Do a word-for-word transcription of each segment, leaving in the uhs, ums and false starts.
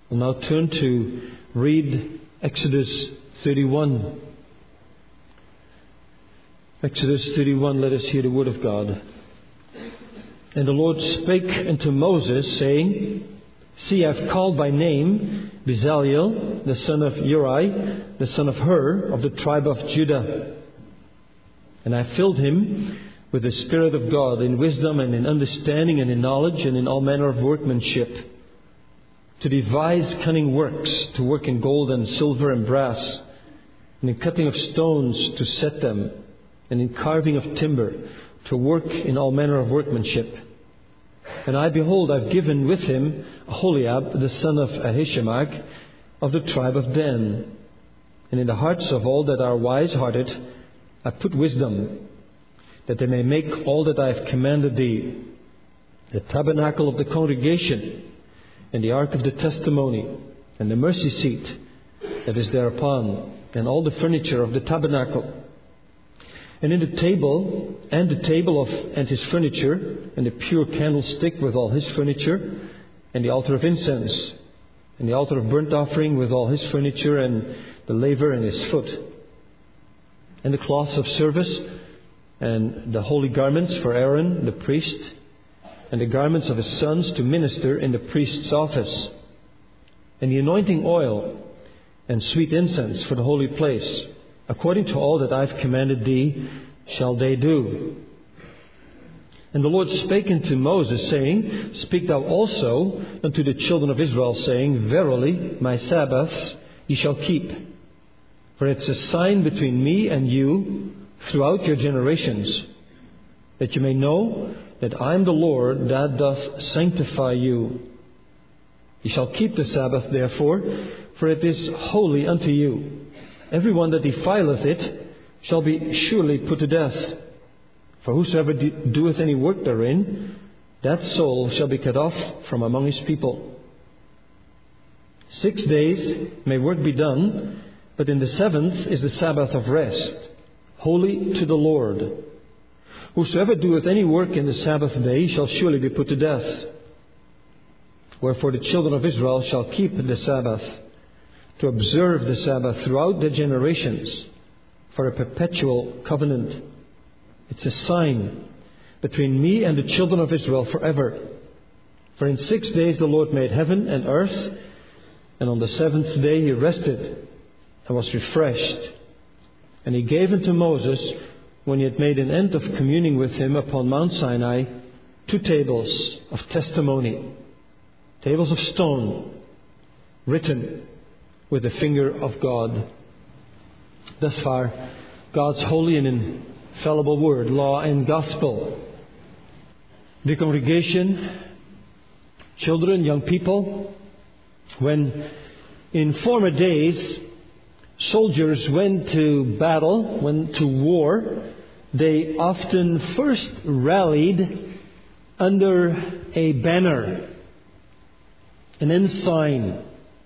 We'll now turn to read Exodus thirty-one. Exodus thirty-one, let us hear the word of God. And the Lord spake unto Moses, saying, See, I have called by name Bezaleel, the son of Uri, the son of Hur, of the tribe of Judah. And I filled him with the Spirit of God, in wisdom and in understanding and in knowledge and in all manner of workmanship, to devise cunning works, to work in gold and silver and brass, and in cutting of stones to set them, and in carving of timber, to work in all manner of workmanship. And I, behold, I've given with him Aholiab, the son of Ahishamach, of the tribe of Dan. And in the hearts of all that are wise-hearted, I put wisdom, that they may make all that I have commanded thee, the tabernacle of the congregation, and the ark of the testimony, and the mercy seat that is thereupon, and all the furniture of the tabernacle. And in the table, and the table of and his furniture, and the pure candlestick with all his furniture, and the altar of incense, and the altar of burnt offering with all his furniture, and the laver and his foot, and the cloths of service, and the holy garments for Aaron the priest, and the garments of his sons to minister in the priest's office, and the anointing oil, and sweet incense for the holy place. According to all that I have commanded thee, shall they do. And the Lord spake unto Moses, saying, Speak thou also unto the children of Israel, saying, Verily, my Sabbaths ye shall keep. For it's a sign between me and you throughout your generations, that you may know that I am the Lord that doth sanctify you. Ye shall keep the Sabbath, therefore, for it is holy unto you. Every one that defileth it shall be surely put to death. For whosoever doeth any work therein, that soul shall be cut off from among his people. Six days may work be done, but in the seventh is the Sabbath of rest, holy to the Lord. Whosoever doeth any work in the Sabbath day shall surely be put to death. Wherefore the children of Israel shall keep the Sabbath, to observe the Sabbath throughout their generations, for a perpetual covenant. It's a sign between me and the children of Israel forever. For in six days the Lord made heaven and earth, and on the seventh day he rested and was refreshed. And he gave unto Moses, when he had made an end of communing with him upon Mount Sinai, two tables of testimony, tables of stone, written with the finger of God. Thus far, God's holy and infallible word, law and gospel. The congregation, children, young people, when in former days soldiers went to battle, went to war, they often first rallied under a banner, an ensign.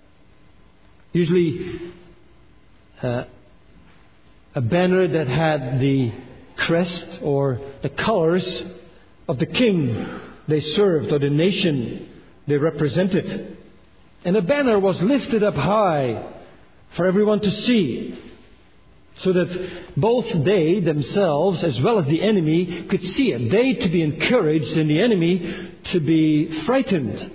Usually uh, a banner that had the crest or the colors of the king they served or the nation they represented. And the banner was lifted up high for everyone to see, so that both they themselves as well as the enemy could see it. They to be encouraged and the enemy to be frightened.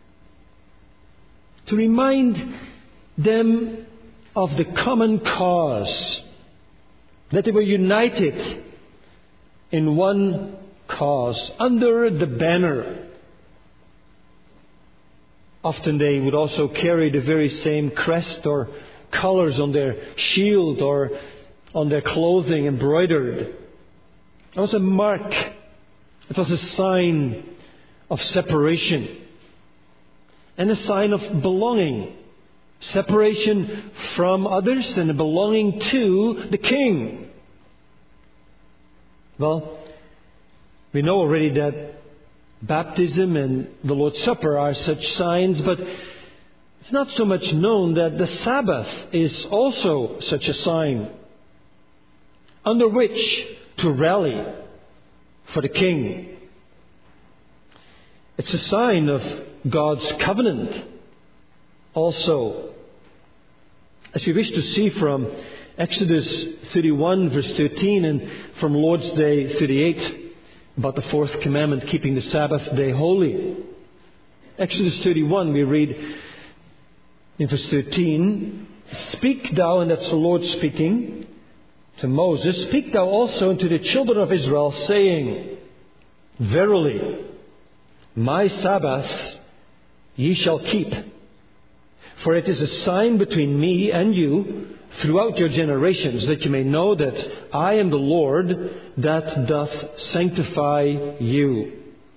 To remind them of the common cause, that they were united in one cause under the banner. Often they would also carry the very same crest or colors on their shield or on their clothing embroidered. It was a mark. It was a sign of separation and a sign of belonging. Separation from others and belonging to the King. Well, we know already that baptism and the Lord's Supper are such signs, but it's not so much known that the Sabbath is also such a sign under which to rally for the King. It's a sign of God's covenant. also. As we wish to see from Exodus thirty-one, verse thirteen, and from Lord's Day thirty-eight, about the fourth commandment, keeping the Sabbath day holy. Exodus thirty-one, we read in verse thirteen, "Speak thou," and that's the Lord speaking to Moses, "speak thou also unto the children of Israel, saying, Verily, my Sabbaths ye shall keep. For it is a sign between me and you throughout your generations, that you may know that I am the Lord that doth sanctify you."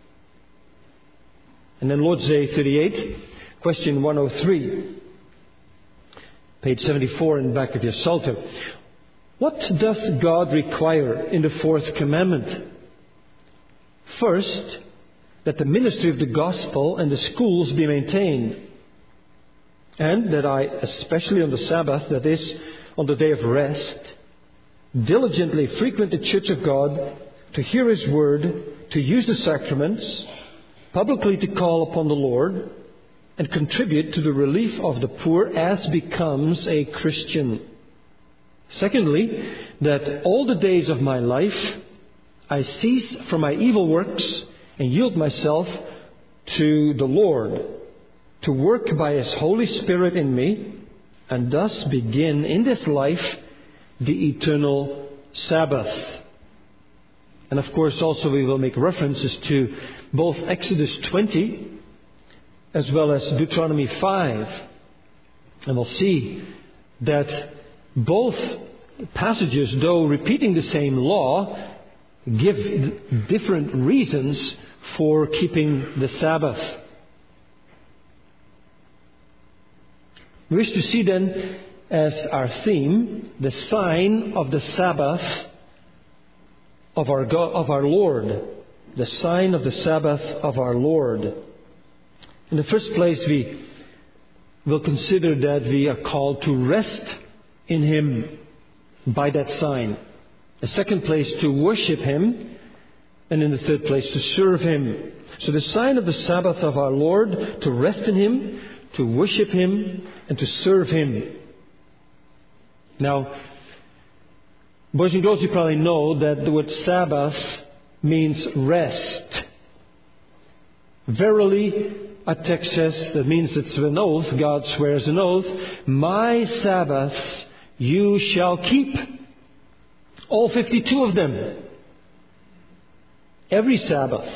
And then Lord's Day thirty-eight, question one oh three, page seventy-four in the back of your Psalter. "What doth God require in the fourth commandment? First, that the ministry of the gospel and the schools be maintained, and that I, especially on the Sabbath, that is, on the day of rest, diligently frequent the church of God, to hear His word, to use the sacraments, publicly to call upon the Lord, and contribute to the relief of the poor as becomes a Christian. Secondly, that all the days of my life I cease from my evil works and yield myself to the Lord, to work by His Holy Spirit in me, and thus begin in this life the eternal Sabbath." And of course also we will make references to both Exodus twenty as well as Deuteronomy five. And we'll see that both passages, though repeating the same law, give different reasons for keeping the Sabbath. We wish to see then as our theme the sign of the Sabbath of our God, of our Lord. The sign of the Sabbath of our Lord. In the first place, we will consider that we are called to rest in Him by that sign. The second place, to worship Him. And in the third place, to serve Him. So the sign of the Sabbath of our Lord, to rest in Him, to worship Him, and to serve Him. Now, boys and girls, you probably know that the word Sabbath means rest. Verily, a text says, that means it's an oath, God swears an oath, "My Sabbaths you shall keep." All fifty-two of them. Every Sabbath.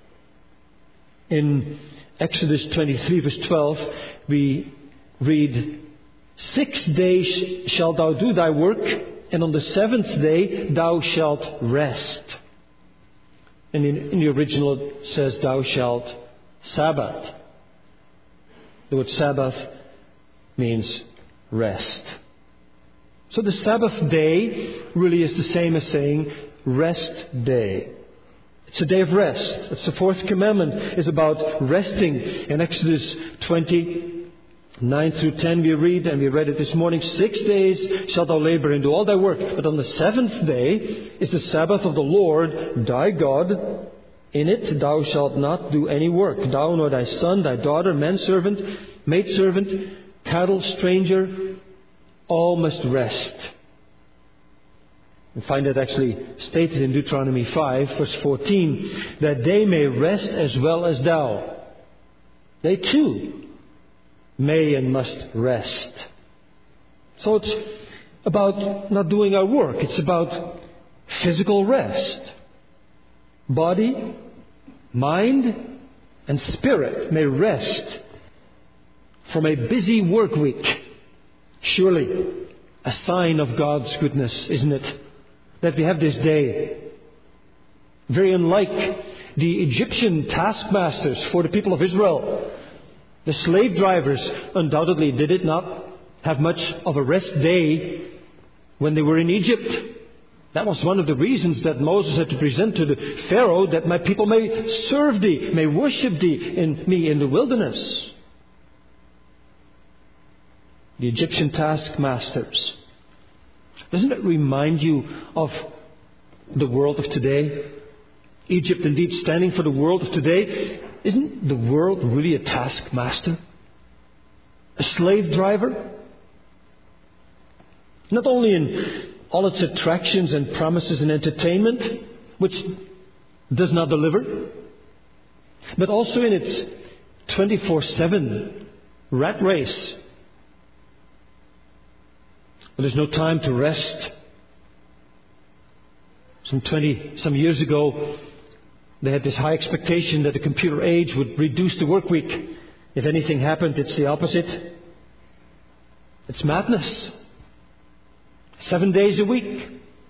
In Exodus twenty-three, verse twelve, we read, "Six days shalt thou do thy work, and on the seventh day thou shalt rest." And in, in the original it says, "Thou shalt Sabbath." The word Sabbath means rest. So the Sabbath day really is the same as saying rest day. It's a day of rest. It's the fourth commandment. It's about resting. In Exodus twenty, nine through ten we read, and we read it this morning, "Six days shalt thou labor and do all thy work. But on the seventh day is the Sabbath of the Lord thy God. In it thou shalt not do any work, thou nor thy son, thy daughter, manservant, maidservant, cattle, stranger, all must rest." We find that actually stated in Deuteronomy five, verse fourteen, "that they may rest as well as thou." They too may and must rest. So it's about not doing our work. It's about physical rest. Body, mind, and spirit may rest from a busy work week. Surely a sign of God's goodness, isn't it? That we have this day. Very unlike the Egyptian taskmasters for the people of Israel. The slave drivers undoubtedly did it not have much of a rest day when they were in Egypt. That was one of the reasons that Moses had to present to the Pharaoh, that my people may serve thee, may worship thee in me in the wilderness. The Egyptian taskmasters. Doesn't it remind you of the world of today? Egypt indeed standing for the world of today. Isn't the world really a taskmaster? A slave driver. Not only in all its attractions and promises and entertainment, which does not deliver, but also in its twenty-four seven rat race. But there's no time to rest. Some twenty some years ago, they had this high expectation that the computer age would reduce the work week. If anything happened, it's the opposite. It's madness. Seven days a week.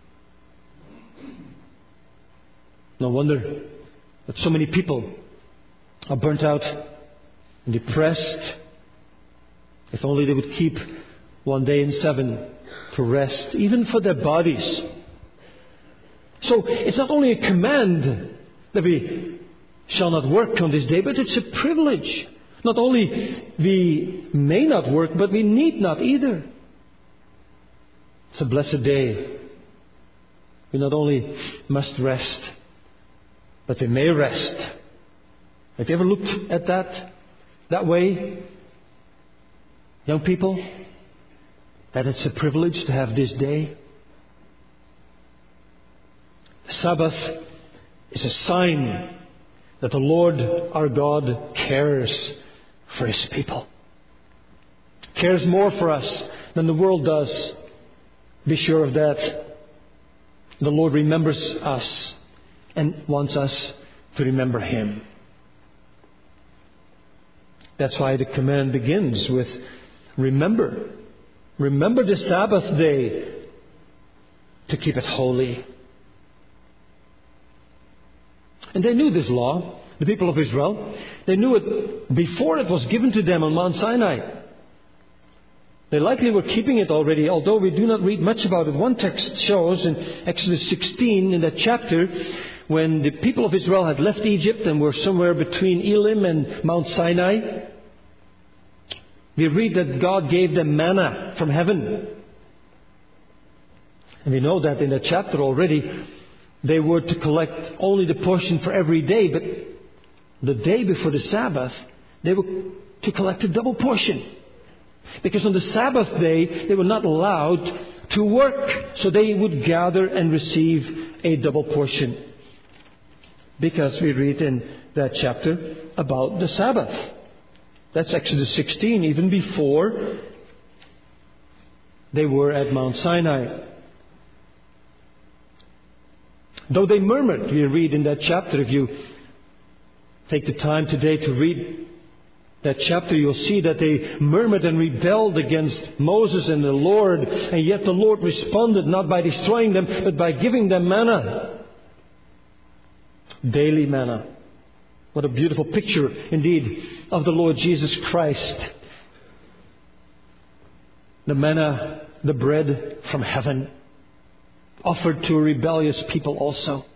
No wonder that so many people are burnt out and depressed. If only they would keep one day in seven to rest, even for their bodies. So it's not only a command that we shall not work on this day, but it's a privilege. Not only we may not work, but we need not either. It's a blessed day. We not only must rest, but we may rest. Have you ever looked at that that way? Young people, that it's a privilege to have this day. The Sabbath is a sign that the Lord our God cares for His people. Cares more for us than the world does. Be sure of that. The Lord remembers us and wants us to remember Him. That's why the command begins with remember. Remember the Sabbath day to keep it holy. And they knew this law, the people of Israel. They knew it before it was given to them on Mount Sinai. They likely were keeping it already, although we do not read much about it. One text shows in Exodus sixteen, in that chapter, when the people of Israel had left Egypt and were somewhere between Elim and Mount Sinai, we read that God gave them manna from heaven. And we know that in that chapter already, they were to collect only the portion for every day, but the day before the Sabbath, they were to collect a double portion. Because on the Sabbath day, they were not allowed to work. So they would gather and receive a double portion. Because we read in that chapter about the Sabbath. That's Exodus sixteen, even before they were at Mount Sinai. Though they murmured, we read in that chapter, if you take the time today to read that chapter, you'll see that they murmured and rebelled against Moses and the Lord, and yet the Lord responded not by destroying them, but by giving them manna. Daily manna. What a beautiful picture, indeed, of the Lord Jesus Christ. The manna, the bread from heaven, offered to a rebellious people also.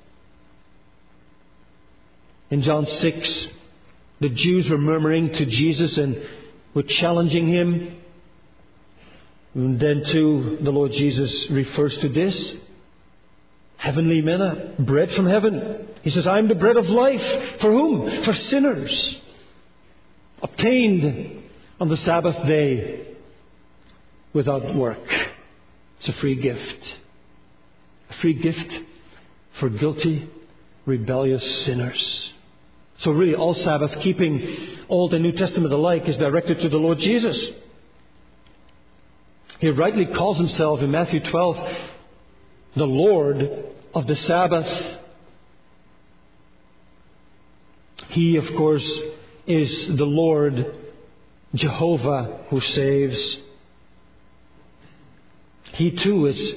In John six, the Jews were murmuring to Jesus and were challenging Him. And then too, the Lord Jesus refers to this. Heavenly manna, bread from heaven. He says, I am the bread of life. For whom? For sinners. Obtained on the Sabbath day without work. It's a free gift. A free gift for guilty, rebellious sinners. So really, all Sabbath keeping, Old and New Testament alike, is directed to the Lord Jesus. He rightly calls Himself in Matthew twelve the Lord of the Sabbath. He, of course, is the Lord Jehovah who saves. He too is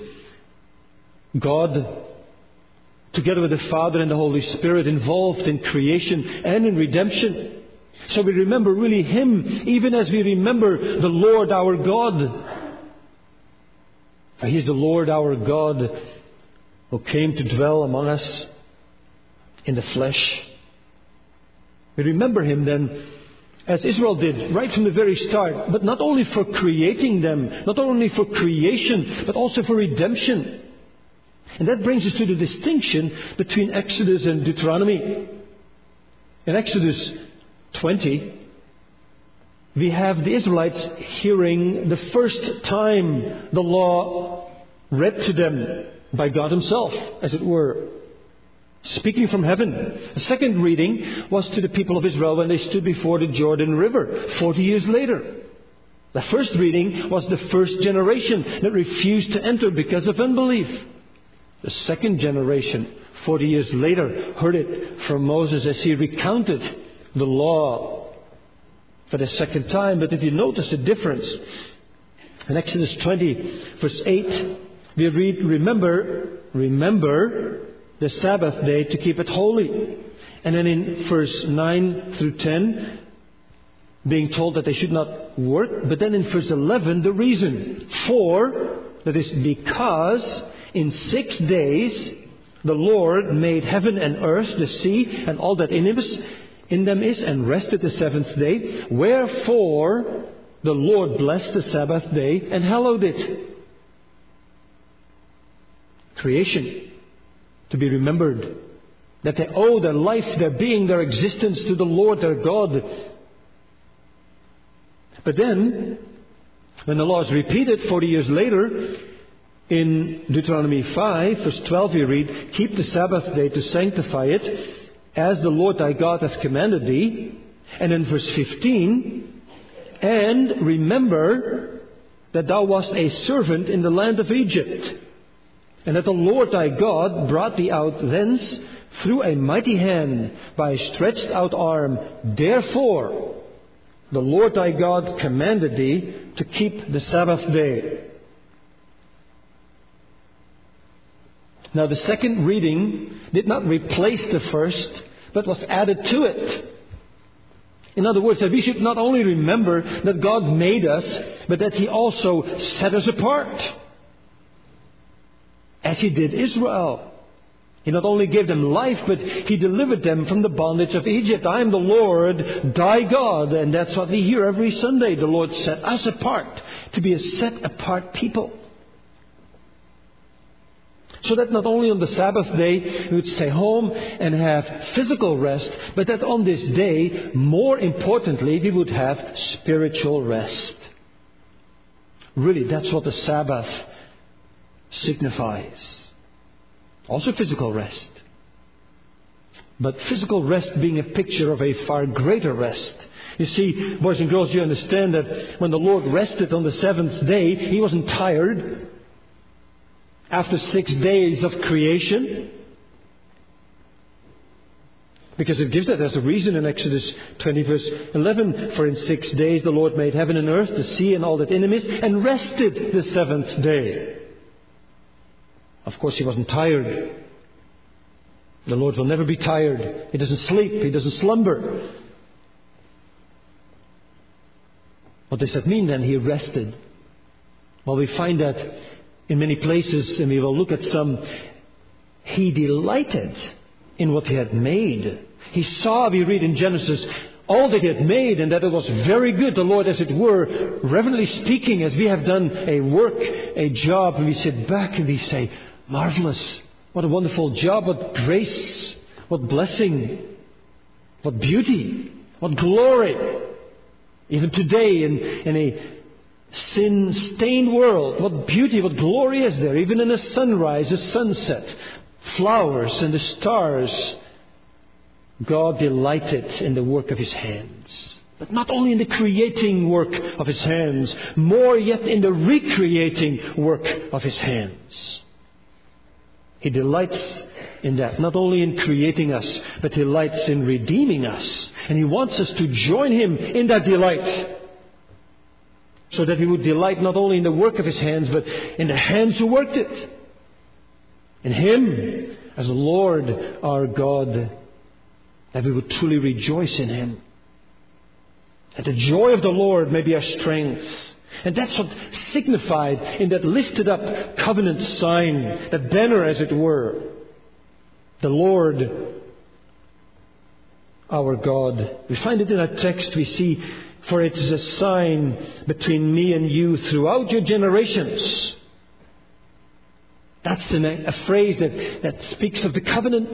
God, together with the Father and the Holy Spirit, involved in creation and in redemption. So we remember really Him, even as we remember the Lord our God. For He is the Lord our God who came to dwell among us in the flesh. We remember Him then, as Israel did, right from the very start, but not only for creating them, not only for creation, but also for redemption. And that brings us to the distinction between Exodus and Deuteronomy. In Exodus twenty, we have the Israelites hearing the first time the law read to them by God Himself, as it were, speaking from heaven. The second reading was to the people of Israel when they stood before the Jordan River, forty years later. The first reading was the first generation that refused to enter because of unbelief. The second generation, forty years later, heard it from Moses as he recounted the law for the second time. But if you notice the difference, in Exodus twenty, verse eight, we read, Remember, remember the Sabbath day to keep it holy. And then in verse nine through ten, being told that they should not work. But then in verse eleven, the reason. For, that is because, in six days the Lord made heaven and earth, the sea, and all that in it is, in them is, and rested the seventh day. Wherefore the Lord blessed the Sabbath day and hallowed it. Creation, to be remembered. That they owe their life, their being, their existence to the Lord their God. But then, when the law is repeated forty years later, in Deuteronomy five, verse twelve, we read, Keep the Sabbath day to sanctify it, as the Lord thy God hath commanded thee. And in verse fifteen, And remember that thou wast a servant in the land of Egypt, and that the Lord thy God brought thee out thence through a mighty hand by a stretched out arm. Therefore the Lord thy God commanded thee to keep the Sabbath day. Now the second reading did not replace the first, but was added to it. In other words, that we should not only remember that God made us, but that He also set us apart, as He did Israel. He not only gave them life, but He delivered them from the bondage of Egypt. I am the Lord, thy God. And that's what we hear every Sunday. The Lord set us apart to be a set apart people. So that not only on the Sabbath day we would stay home and have physical rest, but that on this day, more importantly, we would have spiritual rest. Really, that's what the Sabbath signifies. Also physical rest. But physical rest being a picture of a far greater rest. You see, boys and girls, you understand that when the Lord rested on the seventh day, He wasn't tired. After six days of creation. Because it gives that as a reason in Exodus twenty verse eleven. For in six days the Lord made heaven and earth, the sea and all that in them is, and rested the seventh day. Of course, He wasn't tired. The Lord will never be tired. He doesn't sleep. He doesn't slumber. What does that mean then? He rested. Well, we find that in many places, and we will look at some. He delighted in what He had made. He saw, we read in Genesis, all that He had made, and that it was very good. The Lord, as it were, reverently speaking, as we have done a work, a job, and we sit back and we say, marvelous. What a wonderful job. What grace. What blessing. What beauty. What glory. Even today in, in a sin-stained world, what beauty, what glory is there. Even in a sunrise, a sunset, flowers and the stars. God delighted in the work of His hands. But not only in the creating work of His hands, more yet in the recreating work of His hands. He delights in that, not only in creating us, but He delights in redeeming us. And He wants us to join Him in that delight. So that we would delight not only in the work of His hands, but in the hands who worked it. In Him as the Lord our God. That we would truly rejoice in Him. That the joy of the Lord may be our strength. And that's what signified in that lifted up covenant sign, that banner as it were. The Lord our God. We find it in our text, we see, for it is a sign between me and you throughout your generations. That's a phrase that, that speaks of the covenant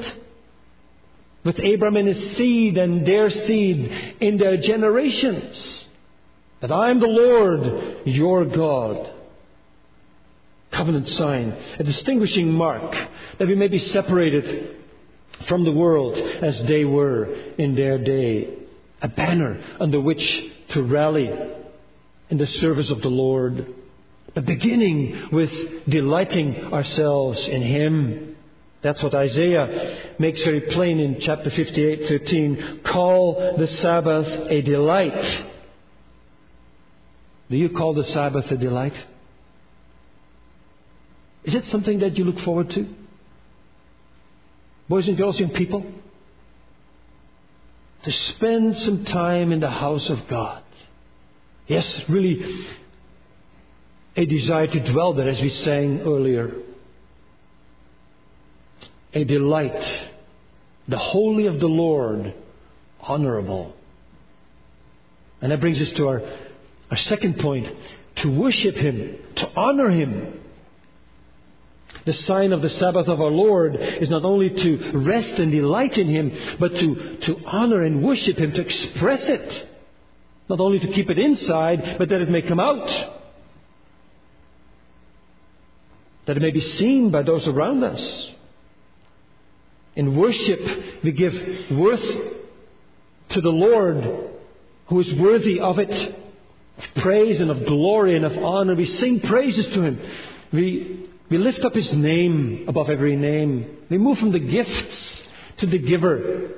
with Abraham and his seed and their seed in their generations. that I am the Lord your God. Covenant sign, a distinguishing mark, that we may be separated from the world as they were in their day. A banner under which to rally in the service of the Lord. But beginning with delighting ourselves in Him. That's what Isaiah makes very plain in chapter fifty-eight, thirteen. Call the Sabbath a delight. Do you call the Sabbath a delight? Is it something that you look forward to? Boys and girls, young people, to spend some time in the house of God. Yes, really a desire to dwell there, as we sang earlier. A delight, the holy of the Lord, honorable. And that brings us to our, our second point, to worship Him, to honor Him. The sign of the Sabbath of our Lord is not only to rest and delight in Him, but to, to honor and worship Him, to express it. Not only to keep it inside, but that it may come out. That it may be seen by those around us. In worship, we give worth to the Lord, who is worthy of it, of praise and of glory and of honor. We sing praises to Him. We, we lift up His name above every name. We move from the gifts to the giver.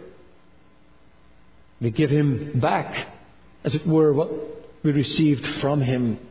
We give Him back, as it were, what we received from Him.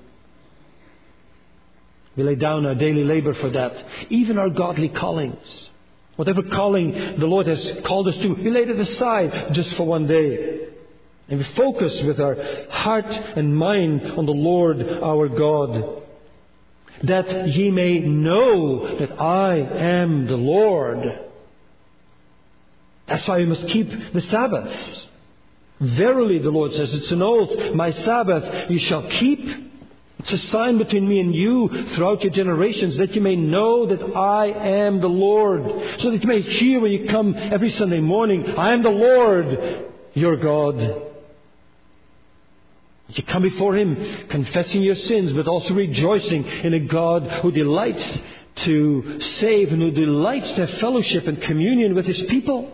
We lay down our daily labor for that. Even our godly callings. Whatever calling the Lord has called us to, we laid it aside just for one day. And we focus with our heart and mind on the Lord our God. That ye may know that I am the Lord. That's why we must keep the Sabbaths. Verily, the Lord says, it's an oath, my Sabbath you shall keep. It's a sign between me and you throughout your generations, that you may know that I am the Lord. So that you may hear when you come every Sunday morning, I am the Lord, your God. You come before Him confessing your sins, but also rejoicing in a God who delights to save and who delights to have fellowship and communion with His people.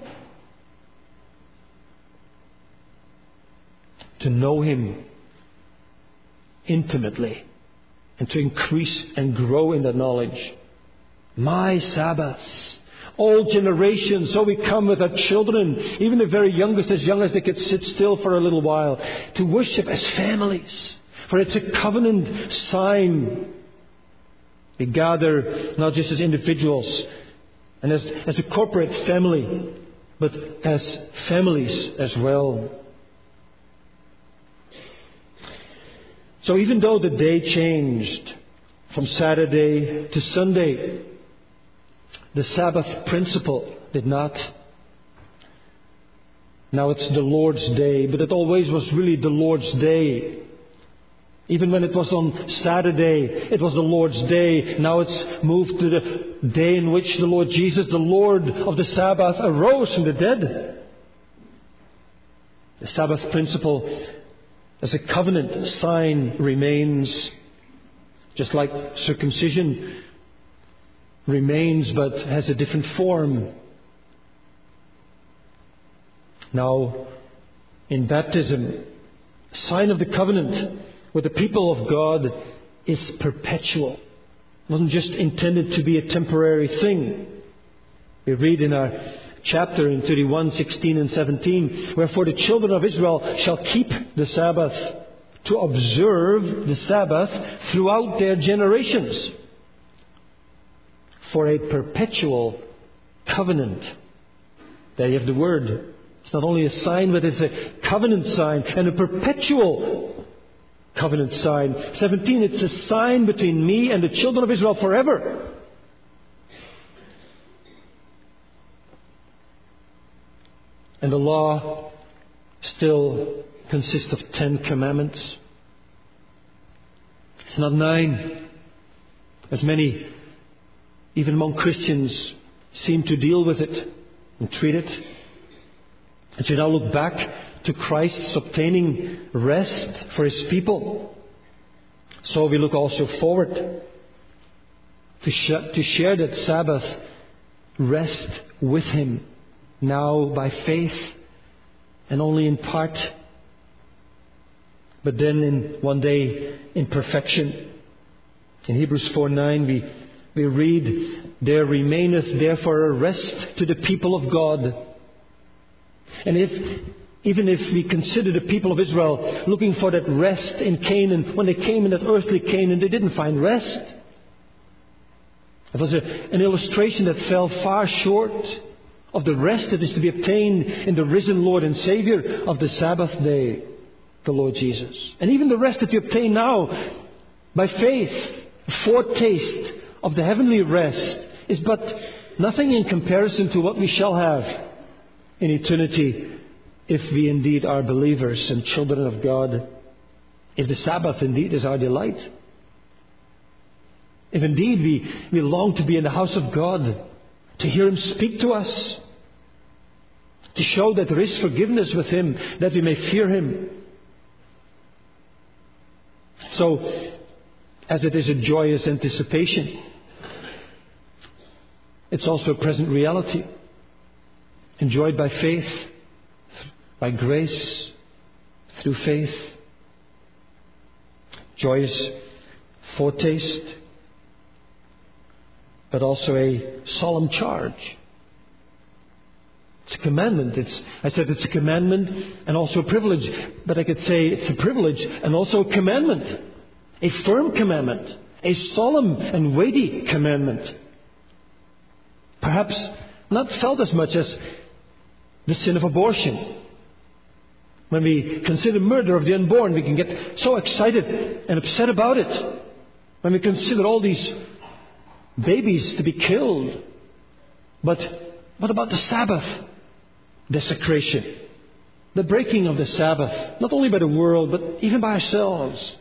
To know Him intimately and to increase and grow in that knowledge. My Sabbaths. All generations, so we come with our children, even the very youngest, as young as they could sit still for a little while, to worship as families. For it's a covenant sign. We gather not just as individuals and as, as a corporate family, but as families as well. So even though the day changed from Saturday to Sunday, the Sabbath principle did not. Now it's the Lord's day, but it always was really the Lord's day. Even when it was on Saturday, it was the Lord's day. Now it's moved to the day in which the Lord Jesus, the Lord of the Sabbath, arose from the dead. The Sabbath principle as a covenant sign remains, just like circumcision remains but has a different form. Now, in baptism, a sign of the covenant with the people of God is perpetual. It wasn't just intended to be a temporary thing. We read in our chapter in thirty-one, sixteen and seventeen, wherefore the children of Israel shall keep the Sabbath, to observe the Sabbath throughout their generations, for a perpetual covenant. There you have the word. It's not only a sign, but it's a covenant sign and a perpetual covenant sign. seventeen, it's a sign between me and the children of Israel forever. And the law still consists of ten commandments. It's not nine, as many, even among Christians, seem to deal with it and treat it. As you now look back to Christ's obtaining rest for His people, so we look also forward to, sh- to share that Sabbath rest with Him, now by faith and only in part, but then in one day in perfection. In Hebrews four nine we, we read, "There remaineth therefore a rest to the people of God." And if even if we consider the people of Israel looking for that rest in Canaan, when they came in that earthly Canaan, they didn't find rest. It was a, an illustration that fell far short of the rest that is to be obtained in the risen Lord and Savior of the Sabbath day, the Lord Jesus. And even the rest that we obtain now by faith, a foretaste of the heavenly rest, is but nothing in comparison to what we shall have in eternity, if we indeed are believers and children of God, if the Sabbath indeed is our delight, if indeed we, we long to be in the house of God, to hear Him speak to us, to show that there is forgiveness with Him, that we may fear Him. So, as it is a joyous anticipation, it's also a present reality, enjoyed by faith, by grace, through faith. Joyous foretaste, but also a solemn charge. It's a commandment. It's, I said it's a commandment and also a privilege, but I could say it's a privilege and also a commandment. A firm commandment, a solemn and weighty commandment. Perhaps not felt as much as the sin of abortion. When we consider murder of the unborn, we can get so excited and upset about it. When we consider all these babies to be killed. But what about the Sabbath desecration? The breaking of the Sabbath, not only by the world, but even by ourselves.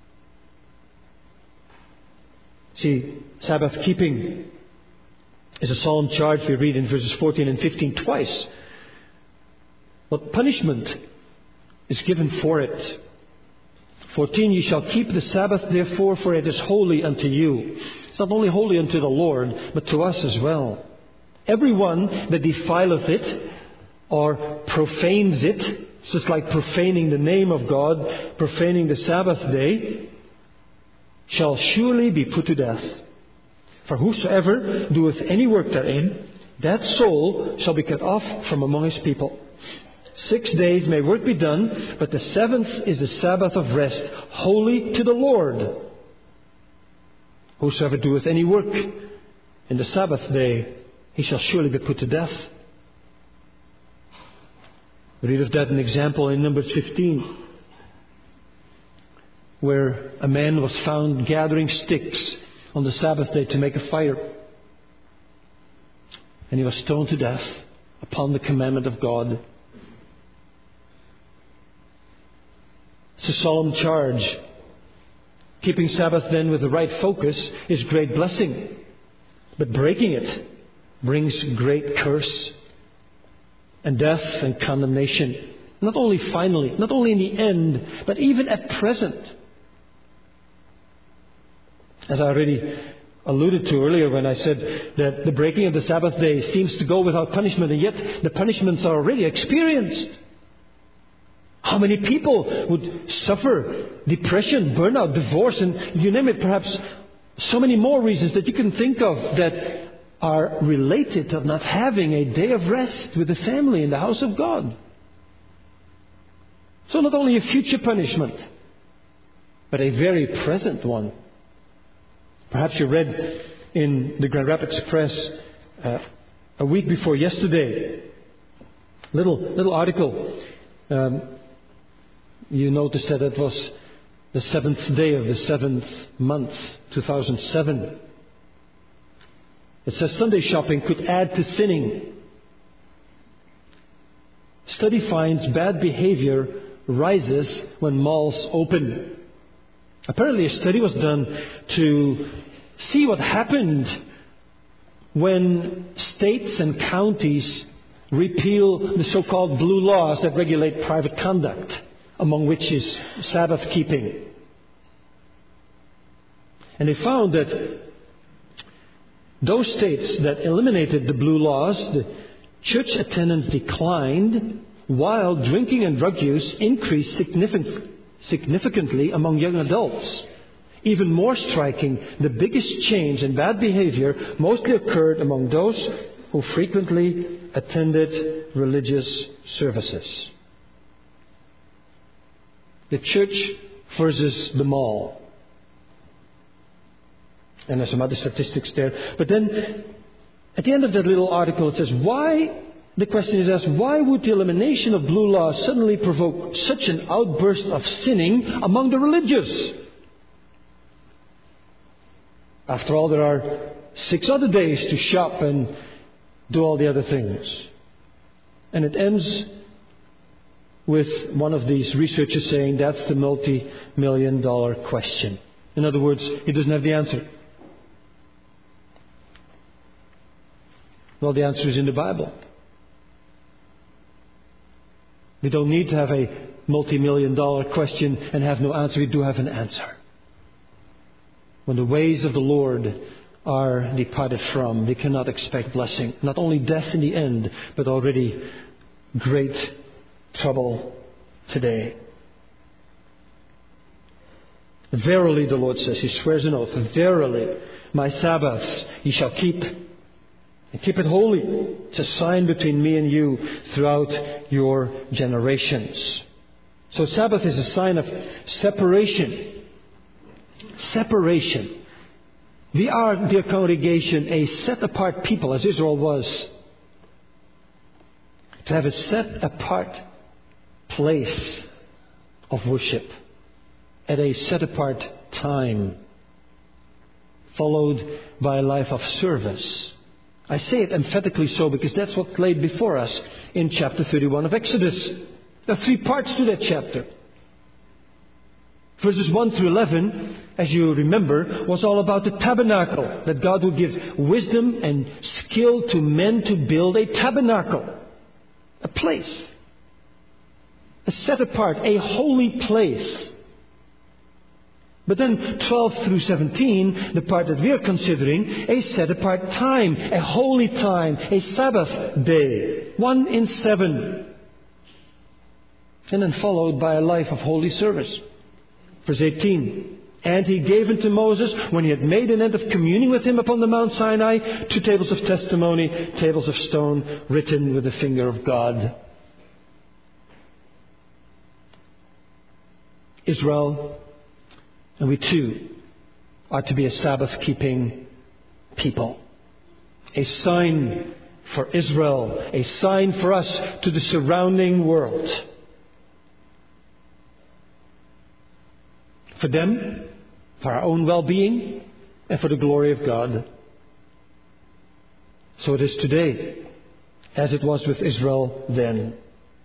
See, Sabbath keeping is a solemn charge we read in verses fourteen and fifteen twice. What punishment is given for it? fourteen, "You shall keep the Sabbath therefore, for it is holy unto you." It's not only holy unto the Lord, but to us as well. "Everyone that defileth it, or profanes it," it's just like profaning the name of God, profaning the Sabbath day, "shall surely be put to death. For whosoever doeth any work therein, that soul shall be cut off from among his people. Six days may work be done, but the seventh is the Sabbath of rest, holy to the Lord. Whosoever doeth any work in the Sabbath day, he shall surely be put to death." We read of that an example in Numbers fifteen, where a man was found gathering sticks on the Sabbath day to make a fire. And he was stoned to death upon the commandment of God. It's a solemn charge. Keeping Sabbath then with the right focus is great blessing. But breaking it brings great curse and death and condemnation. Not only finally, not only in the end, but even at present. As I already alluded to earlier when I said that the breaking of the Sabbath day seems to go without punishment, and yet the punishments are already experienced. How many people would suffer depression, burnout, divorce, and you name it, perhaps so many more reasons that you can think of that are related to not having a day of rest with the family in the house of God. So not only a future punishment, but a very present one. Perhaps you read in the Grand Rapids Press uh, a week before yesterday, little little article. Um, you noticed that it was the seventh day of the seventh month, two thousand seven. It says Sunday shopping could add to thinning. Study finds bad behavior rises when malls open. Apparently a study was done to see what happened when states and counties repeal the so-called blue laws that regulate private conduct, among which is Sabbath keeping. And they found that those states that eliminated the blue laws, the church attendance declined, while drinking and drug use increased significant, significantly among young adults. Even more striking, the biggest change in bad behavior mostly occurred among those who frequently attended religious services. The church versus the mall. And there's some other statistics there. But then, at the end of that little article, it says, why, the question is asked, why would the elimination of blue laws suddenly provoke such an outburst of sinning among the religious? After all, there are six other days to shop and do all the other things. And it ends with one of these researchers saying that's the multi-million dollar question. In other words, he doesn't have the answer. Well, the answer is in the Bible. We don't need to have a multi-million dollar question and have no answer. We do have an answer. When the ways of the Lord are departed from, we cannot expect blessing. Not only death in the end, but already great trouble today. Verily, the Lord says, He swears an oath, verily, my Sabbaths ye shall keep, and keep it holy. It's a sign between me and you throughout your generations. So Sabbath is a sign of separation. Separation. We are, dear congregation, a set-apart people, as Israel was. To have a set-apart place of worship at a set-apart time, followed by a life of service. I say it emphatically so because that's what's laid before us in chapter thirty-one of Exodus. There are three parts to that chapter. Verses one through eleven, as you remember, was all about the tabernacle. That God would give wisdom and skill to men to build a tabernacle. A place. A set apart, a holy place. But then twelve through seventeen, the part that we are considering, a set apart time, a holy time, a Sabbath day. One in seven. And then followed by a life of holy service. Verse eighteen. And he gave unto Moses, when he had made an end of communing with him upon the Mount Sinai, two tables of testimony, tables of stone, written with the finger of God. Israel, and we too, are to be a Sabbath-keeping people. A sign for Israel, a sign for us to the surrounding world. For them, for our own well-being, and for the glory of God. So it is today, as it was with Israel then,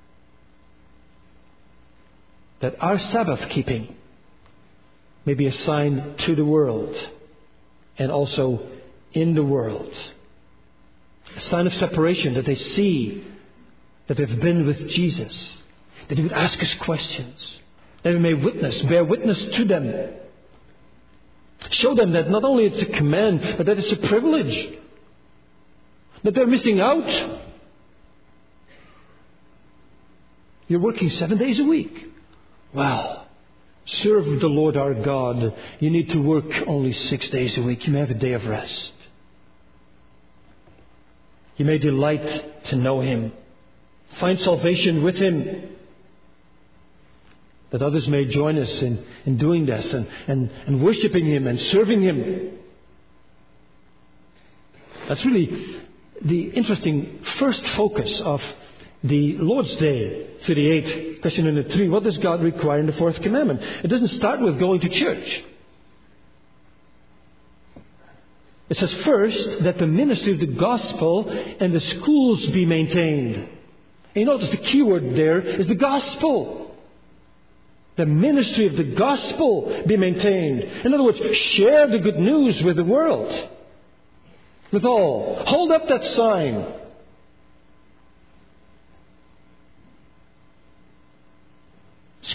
that our Sabbath keeping may be a sign to the world and also in the world. A sign of separation, that they see that they've been with Jesus, that He would ask us questions, that we may witness, bear witness to them. Show them that not only it's a command, but that it's a privilege. That they're missing out. You're working seven days a week. Well, serve the Lord our God. You need to work only six days a week. You may have a day of rest. You may delight to know Him. Find salvation with Him. That others may join us in, in doing this and, and, and worshiping Him and serving Him. That's really the interesting first focus of the Lord's Day, thirty-eight, question number three. What does God require in the fourth commandment? It doesn't start with going to church. It says first that the ministry of the gospel and the schools be maintained. And you notice the key word there is the gospel. The ministry of the gospel be maintained. In other words, share the good news with the world. With all. Hold up that sign.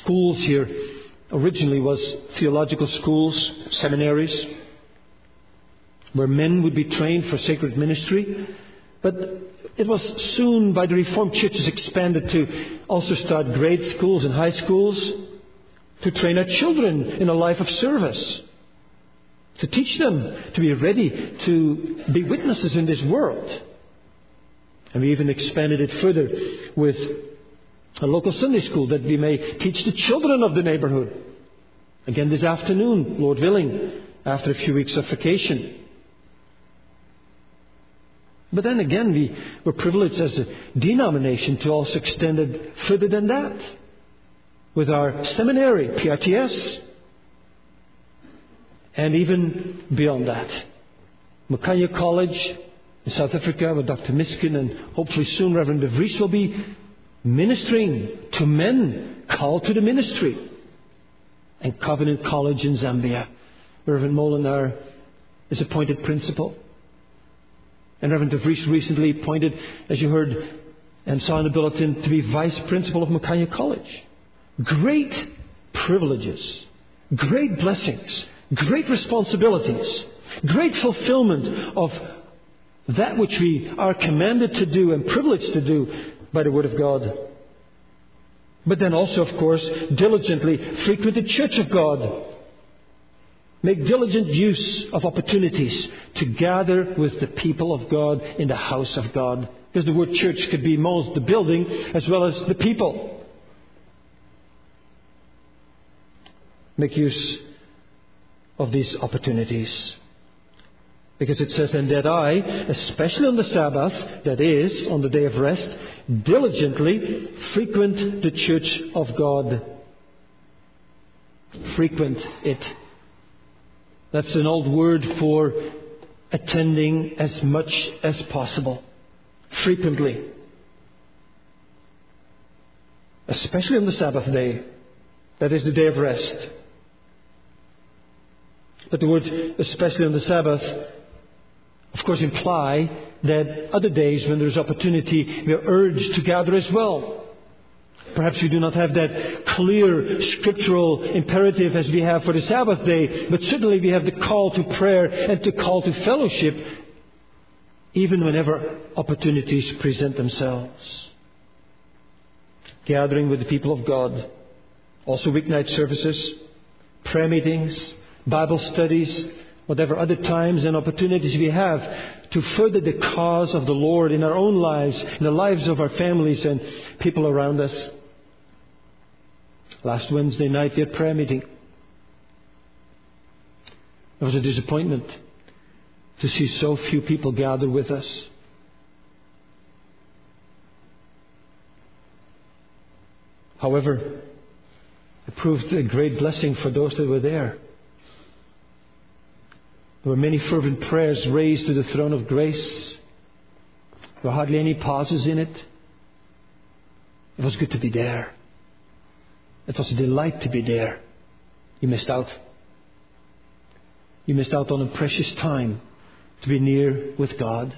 schools here originally was theological schools, seminaries, where men would be trained for sacred ministry. But it was soon by the Reformed churches expanded to also start grade schools and high schools to train our children in a life of service, to teach them to be ready to be witnesses in this world. And we even expanded it further with a local Sunday school that we may teach the children of the neighborhood. Again this afternoon, Lord willing, after a few weeks of vacation. But then again, we were privileged as a denomination to also extend it further than that. With our seminary, P R T S. And even beyond that. Makanya College in South Africa with Doctor Miskin, and hopefully soon Reverend De Vries will be ministering to men called to the ministry. And Covenant College in Zambia. Reverend Molinar is appointed principal. And Reverend De Vries recently appointed, as you heard and saw in the bulletin, to be vice principal of Makanya College. Great privileges, great blessings, great responsibilities, great fulfillment of that which we are commanded to do and privileged to do by the Word of God. But then also, of course, diligently frequent the Church of God. Make diligent use of opportunities to gather with the people of God in the house of God. Because the word church could be most the building as well as the people. Make use of these opportunities. Because it says, and that I, especially on the Sabbath, that is, on the day of rest, diligently frequent the church of God. Frequent it. That's an old word for attending as much as possible. Frequently. Especially on the Sabbath day. That is the day of rest. But the word especially on the Sabbath, of course, imply that other days when there's opportunity, we are urged to gather as well. Perhaps we do not have that clear scriptural imperative as we have for the Sabbath day, but certainly we have the call to prayer and to call to fellowship, even whenever opportunities present themselves. Gathering with the people of God, also weeknight services, prayer meetings, Bible studies, whatever other times and opportunities we have to further the cause of the Lord in our own lives, in the lives of our families and people around us. Last Wednesday night we had prayer meeting. It was a disappointment to see so few people gather with us. However, it proved a great blessing for those that were there. There were many fervent prayers raised to the throne of grace. There were hardly any pauses in it. It was good to be there. It was a delight to be there. You missed out. You missed out on a precious time to be near with God.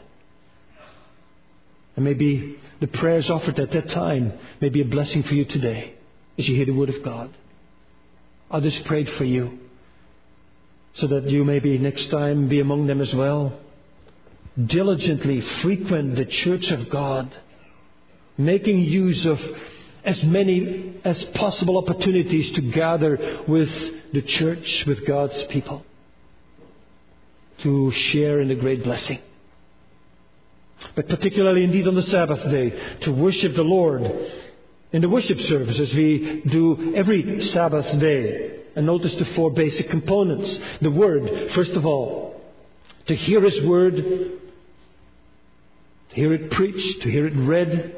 And maybe the prayers offered at that time may be a blessing for you today as you hear the Word of God. Others prayed for you so that you maybe next time be among them as well. Diligently frequent the church of God, making use of as many as possible opportunities to gather with the church, with God's people, to share in the great blessing. But particularly indeed on the Sabbath day, to worship the Lord in the worship service as we do every Sabbath day. And notice the four basic components. The Word, first of all, to hear His Word, to hear it preached, to hear it read,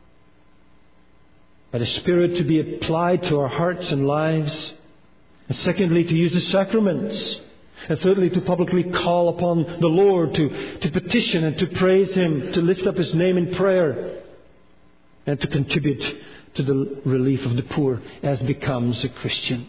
by the Spirit to be applied to our hearts and lives. And secondly, to use the sacraments. And thirdly, to publicly call upon the Lord, to, to petition and to praise Him, to lift up His name in prayer, and to contribute to the relief of the poor as becomes a Christian.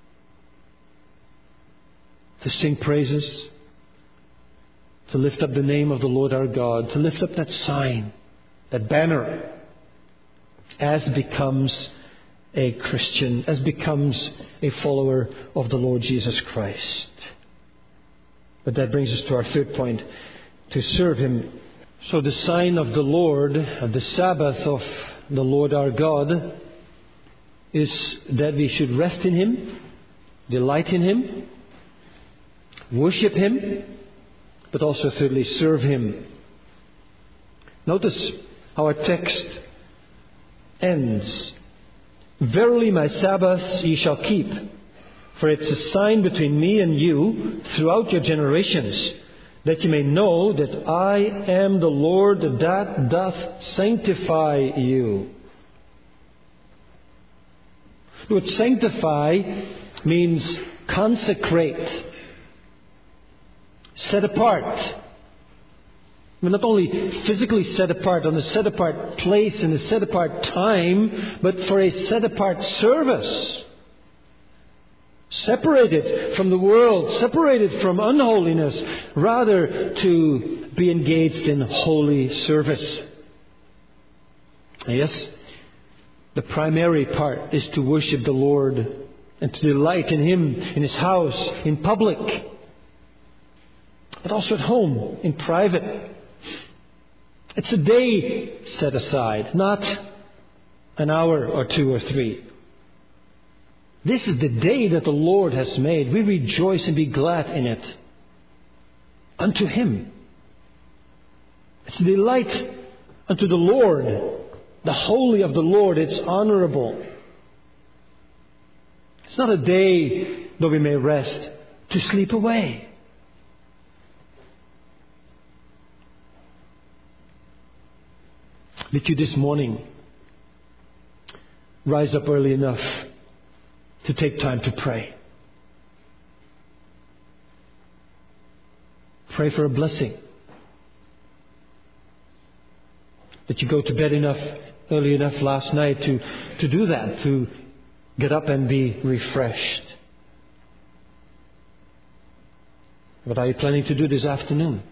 To sing praises, to lift up the name of the Lord our God, to lift up that sign, that banner, as becomes a Christian, as becomes a follower of the Lord Jesus Christ. But that brings us to our third point, to serve Him. So the sign of the Lord, of the Sabbath of the Lord our God, is that we should rest in Him, delight in Him, worship Him, but also thirdly serve Him. Notice how our text ends. Verily my Sabbaths ye shall keep, for it's a sign between me and you throughout your generations, that you may know that I am the Lord that doth sanctify you. The word sanctify means consecrate, set apart. We're not only physically set apart on a set apart place and a set apart time, but for a set apart service. Separated from the world, separated from unholiness, rather to be engaged in holy service. Yes, the primary part is to worship the Lord and to delight in Him, in His house, in public, but also at home, in private. It's a day set aside, not an hour or two or three. This is the day that the Lord has made. We rejoice and be glad in it. Unto Him. It's a delight unto the Lord. The holy of the Lord. It's honorable. It's not a day, though we may rest, to sleep away. Did you this morning rise up early enough to take time to pray? Pray for a blessing. Did you go to bed enough, early enough last night to, to do that, to get up and be refreshed? What are you planning to do this afternoon?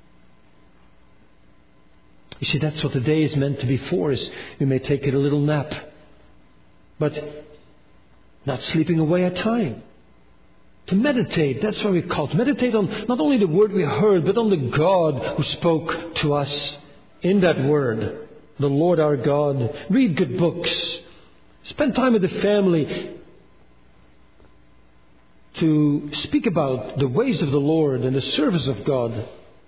You see, that's what the day is meant to be for, is you may take it a little nap. But not sleeping away at time. To meditate, that's what we call it. Meditate on not only the word we heard, but on the God who spoke to us in that word. The Lord our God. Read good books. Spend time with the family to speak about the ways of the Lord and the service of God.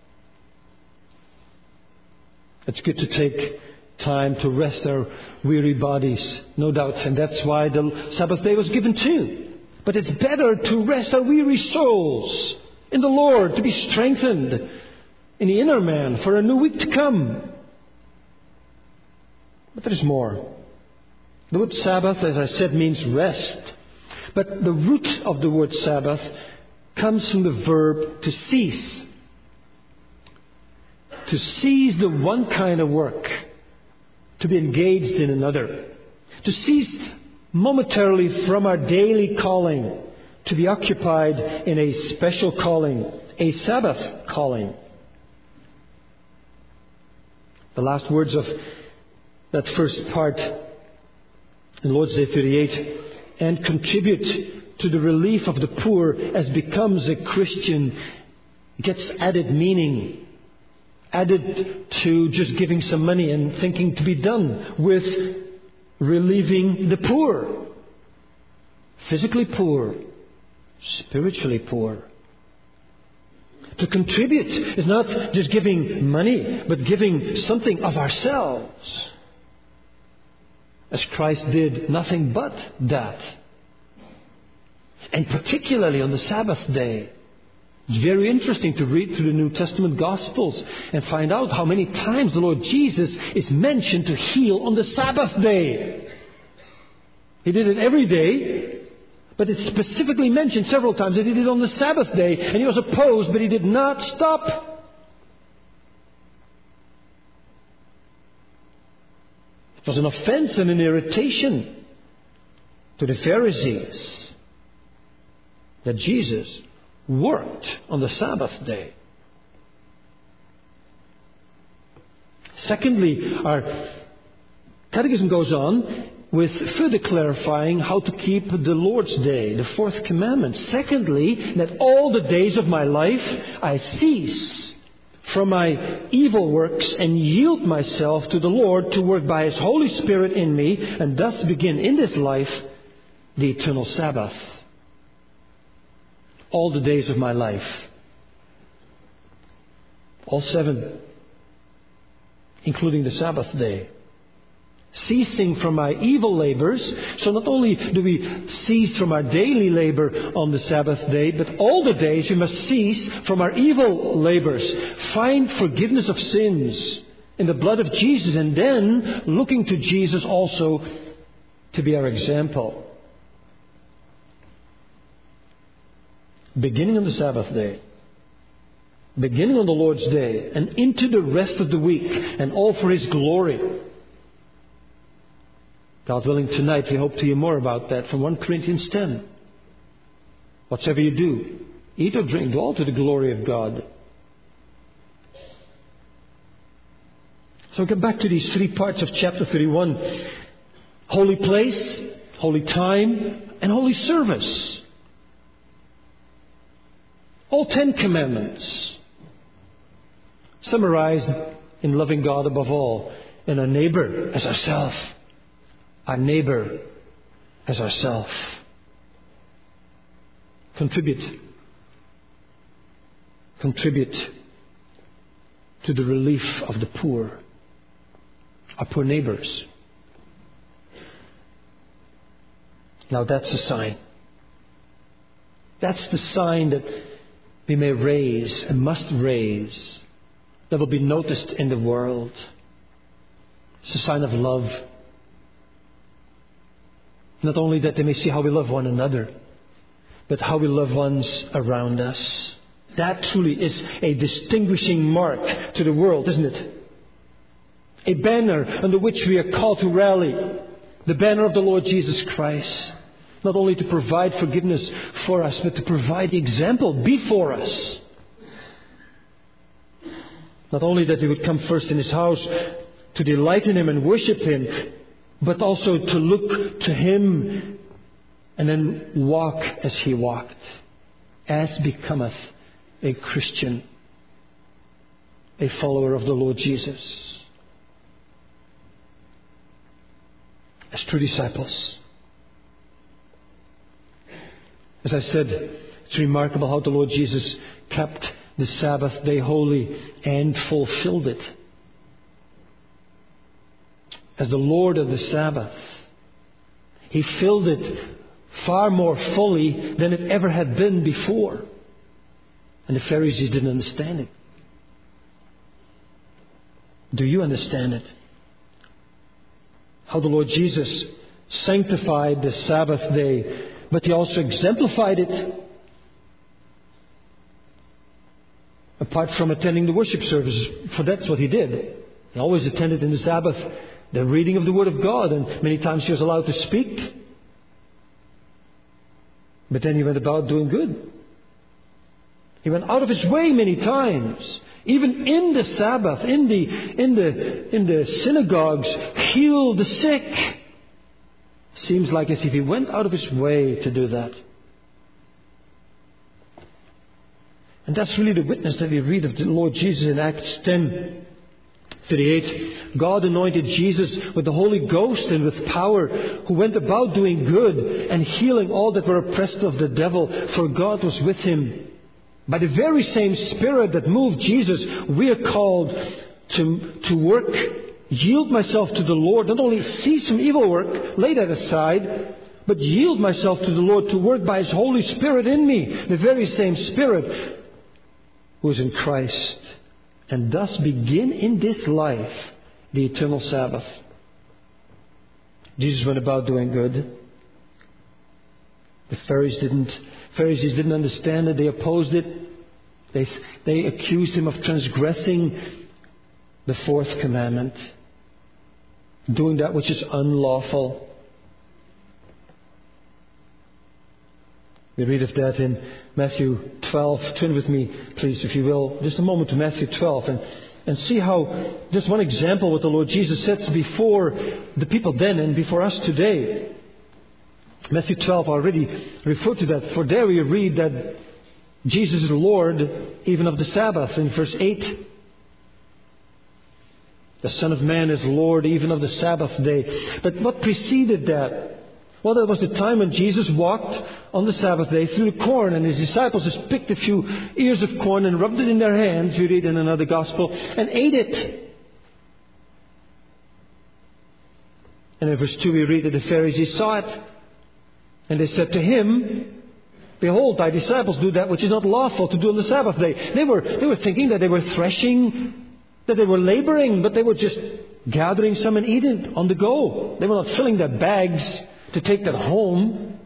It's good to take time to rest our weary bodies, no doubt. And that's why the Sabbath day was given too. But it's better to rest our weary souls in the Lord, to be strengthened in the inner man for a new week to come. But there's more. The word Sabbath, as I said, means rest. But the root of the word Sabbath comes from the verb to cease. To cease the one kind of work, to be engaged in another. To cease momentarily from our daily calling, to be occupied in a special calling, a Sabbath calling. The last words of that first part in Lord's Day thirty-eight, and contribute to the relief of the poor as becomes a Christian, gets added meaning. Added to just giving some money and thinking to be done with relieving the poor. Physically poor. Spiritually poor. To contribute is not just giving money, but giving something of ourselves. As Christ did nothing but that. And particularly on the Sabbath day. It's very interesting to read through the New Testament Gospels and find out how many times the Lord Jesus is mentioned to heal on the Sabbath day. He did it every day, but it's specifically mentioned several times that He did it on the Sabbath day, and He was opposed, but He did not stop. It was an offense and an irritation to the Pharisees that Jesus worked on the Sabbath day. Secondly, our catechism goes on with further clarifying how to keep the Lord's Day, the fourth commandment. Secondly, that all the days of my life I cease from my evil works and yield myself to the Lord to work by His Holy Spirit in me, and thus begin in this life the eternal Sabbath. All the days of my life. All seven, including the Sabbath day. Ceasing from my evil labors. So not only do we cease from our daily labor on the Sabbath day, but all the days we must cease from our evil labors. Find forgiveness of sins in the blood of Jesus, and then looking to Jesus also to be our example. Beginning on the Sabbath day, beginning on the Lord's day, and into the rest of the week, and all for His glory. God willing, tonight we hope to hear more about that from First Corinthians ten. Whatsoever you do, eat or drink, do all to the glory of God. So we come back to these three parts of chapter thirty-one. Holy place, holy time, and holy service. All Ten Commandments. Summarized in loving God above all, and our neighbor as ourselves. Our neighbor as ourselves. Contribute. Contribute to the relief of the poor. Our poor neighbors. Now that's a sign. That's the sign that we may raise and must raise, that will be noticed in the world. It's a sign of love. Not only that they may see how we love one another, but how we love ones around us. That truly is a distinguishing mark to the world, isn't it? A banner under which we are called to rally. The banner of the Lord Jesus Christ. Not only to provide forgiveness for us, but to provide the example before us. Not only that we would come first in His house to delight in Him and worship Him, but also to look to Him and then walk as He walked, as becometh a Christian, a follower of the Lord Jesus, as true disciples. As I said, it's remarkable how the Lord Jesus kept the Sabbath day holy and fulfilled it. As the Lord of the Sabbath, He filled it far more fully than it ever had been before. And the Pharisees didn't understand it. Do you understand it? How the Lord Jesus sanctified the Sabbath day, but He also exemplified it. Apart from attending the worship services, for that's what He did. He always attended in the Sabbath the reading of the Word of God, and many times He was allowed to speak. But then He went about doing good. He went out of His way many times, even in the Sabbath, in the in the in the synagogues, healed the sick. Seems like as if He went out of His way to do that. And that's really the witness that we read of the Lord Jesus in Acts ten thirty-eight. God anointed Jesus with the Holy Ghost and with power, who went about doing good and healing all that were oppressed of the devil, for God was with Him. By the very same Spirit that moved Jesus, we are called to, to work, yield myself to the Lord, not only cease from evil work, lay that aside, but yield myself to the Lord to work by His Holy Spirit in me. The very same Spirit who is in Christ. And thus begin in this life the eternal Sabbath. Jesus went about doing good. The Pharisees didn't, Pharisees didn't understand it. They opposed it. They, they accused Him of transgressing the fourth commandment, doing that which is unlawful. We read of that in Matthew twelve. Turn with me, please, if you will, just a moment to Matthew twelve. And and see how, just one example, what the Lord Jesus sets before the people then and before us today. Matthew twelve already referred to that. For there we read that Jesus is Lord even of the Sabbath in verse eight. The Son of Man is Lord even of the Sabbath day. But what preceded that? Well, there was the time when Jesus walked on the Sabbath day through the corn, and His disciples just picked a few ears of corn and rubbed it in their hands, we read in another gospel, and ate it. And in verse two we read that the Pharisees saw it, and they said to Him, Behold, thy disciples do that which is not lawful to do on the Sabbath day. They were, they were thinking that they were threshing, that they were laboring, but they were just gathering some and eating on the go. They were not filling their bags to take that home.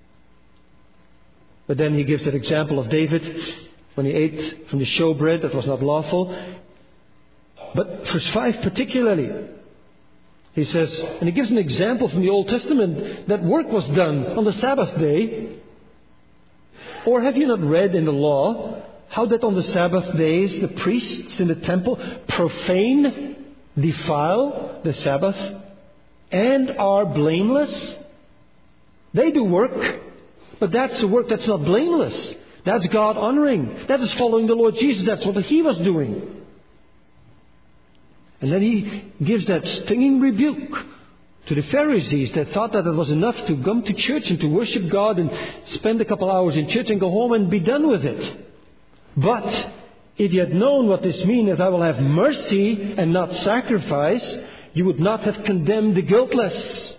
But then He gives that example of David when he ate from the showbread that was not lawful. But verse five particularly, He says, and He gives an example from the Old Testament that work was done on the Sabbath day. Or have you not read in the law how that on the Sabbath days the priests in the temple profane, defile the Sabbath, and are blameless? They do work, but that's a work that's not blameless. That's God honoring. That is following the Lord Jesus. That's what He was doing. And then He gives that stinging rebuke to the Pharisees that thought that it was enough to come to church and to worship God and spend a couple hours in church and go home and be done with it. But if you had known what this means, that I will have mercy and not sacrifice, you would not have condemned the guiltless.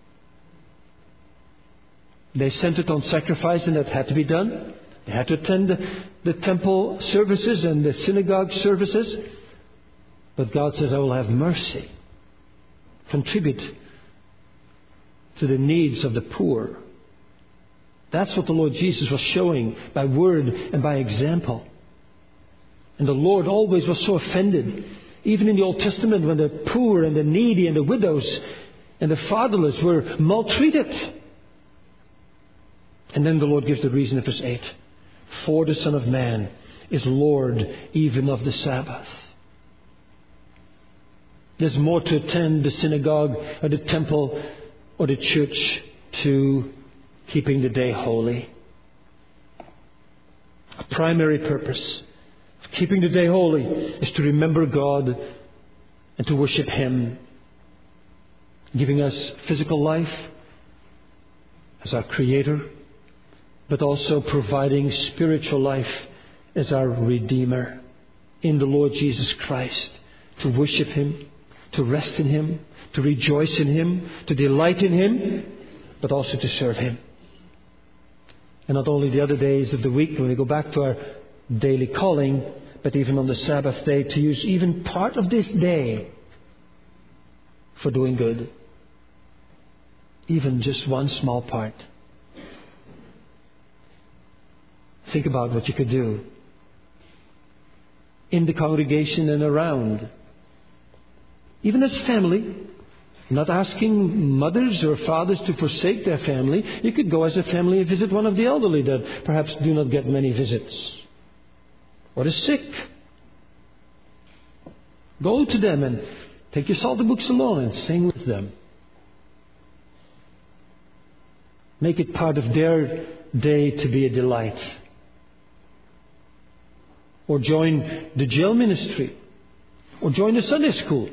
They centered on sacrifice, and that had to be done. They had to attend the, the temple services and the synagogue services. But God says, I will have mercy. Contribute to the needs of the poor. That's what the Lord Jesus was showing by word and by example. And the Lord always was so offended. Even in the Old Testament, when the poor and the needy and the widows and the fatherless were maltreated. And then the Lord gives the reason in verse eight. For the Son of Man is Lord even of the Sabbath. There's more to attend the synagogue or the temple or the church to keeping the day holy. A primary purpose of keeping the day holy is to remember God and to worship Him, giving us physical life as our Creator, but also providing spiritual life as our Redeemer in the Lord Jesus Christ, to worship Him, to rest in Him, to rejoice in Him, to delight in Him, but also to serve Him. And not only the other days of the week when we go back to our daily calling, but even on the Sabbath day, to use even part of this day for doing good. Even just one small part. Think about what you could do in the congregation and around. Even as family, not asking mothers or fathers to forsake their family. You could go as a family and visit one of the elderly that perhaps do not get many visits. Or is sick. Go to them and take your Psalter books along and sing with them. Make it part of their day to be a delight. Or join the jail ministry. Or join the Sunday school.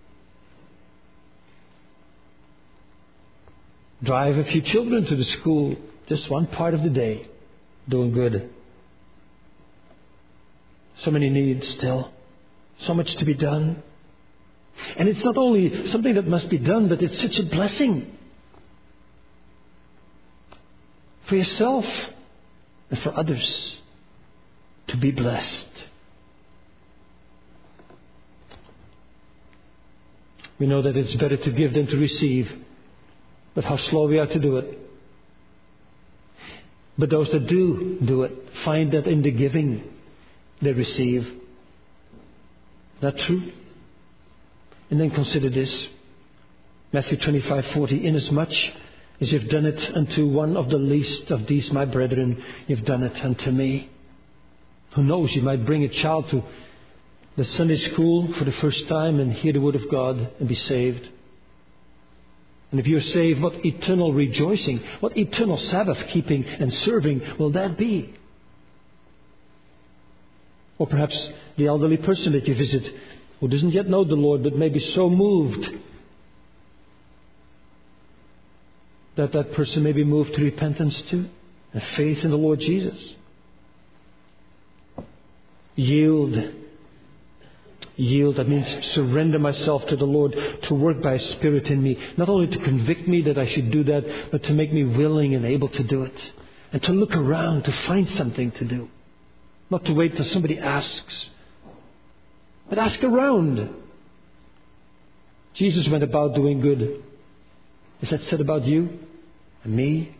Drive a few children to the school. Just one part of the day. Doing good. So many needs still. So much to be done. And it's not only something that must be done, but it's such a blessing. For yourself and for others. To be blessed. We know that it's better to give than to receive. But how slow we are to do it. But those that do do it, find that in the giving they receive. Is that true? And then consider this. Matthew twenty-five forty. Inasmuch as you've done it unto one of the least of these my brethren, you've done it unto me. Who knows, you might bring a child to the Sunday school for the first time and hear the Word of God and be saved. And if you're saved, what eternal rejoicing, what eternal Sabbath keeping and serving will that be? Or perhaps the elderly person that you visit who doesn't yet know the Lord but may be so moved that that person may be moved to repentance too and faith in the Lord Jesus. Yield. Yield, that means surrender myself to the Lord to work by His Spirit in me. Not only to convict me that I should do that, but to make me willing and able to do it. And to look around, to find something to do. Not to wait till somebody asks, but ask around. Jesus went about doing good. Is that said about you and me?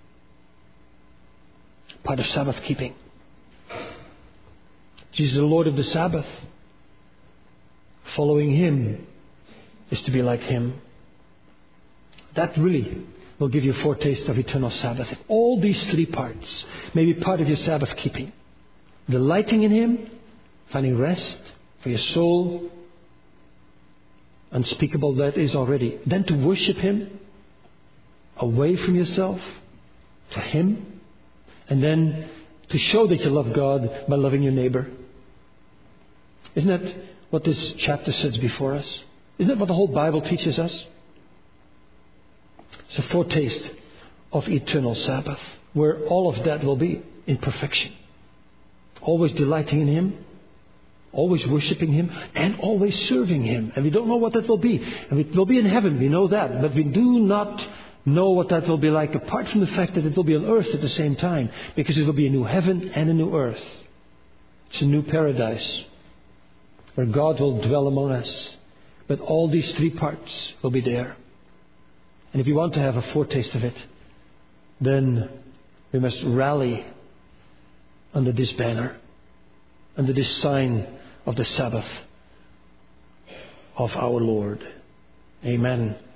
Part of Sabbath keeping. Jesus is the Lord of the Sabbath. Following Him is to be like Him. That really will give you a foretaste of eternal Sabbath. If all these three parts may be part of your Sabbath keeping. Delighting in Him, finding rest for your soul, unspeakable that is already. Then to worship Him, away from yourself, to Him. And then to show that you love God by loving your neighbor. Isn't that what this chapter sets before us? Isn't that what the whole Bible teaches us? It's a foretaste of eternal Sabbath, where all of that will be in perfection. Always delighting in Him, always worshipping Him, and always serving Him. And we don't know what that will be. And it will be in heaven, we know that. But we do not know what that will be like, apart from the fact that it will be on earth at the same time. Because it will be a new heaven and a new earth. It's a new paradise, where God will dwell among us. But all these three parts will be there. And if you want to have a foretaste of it, then we must rally under this banner, under this sign of the Sabbath of our Lord. Amen.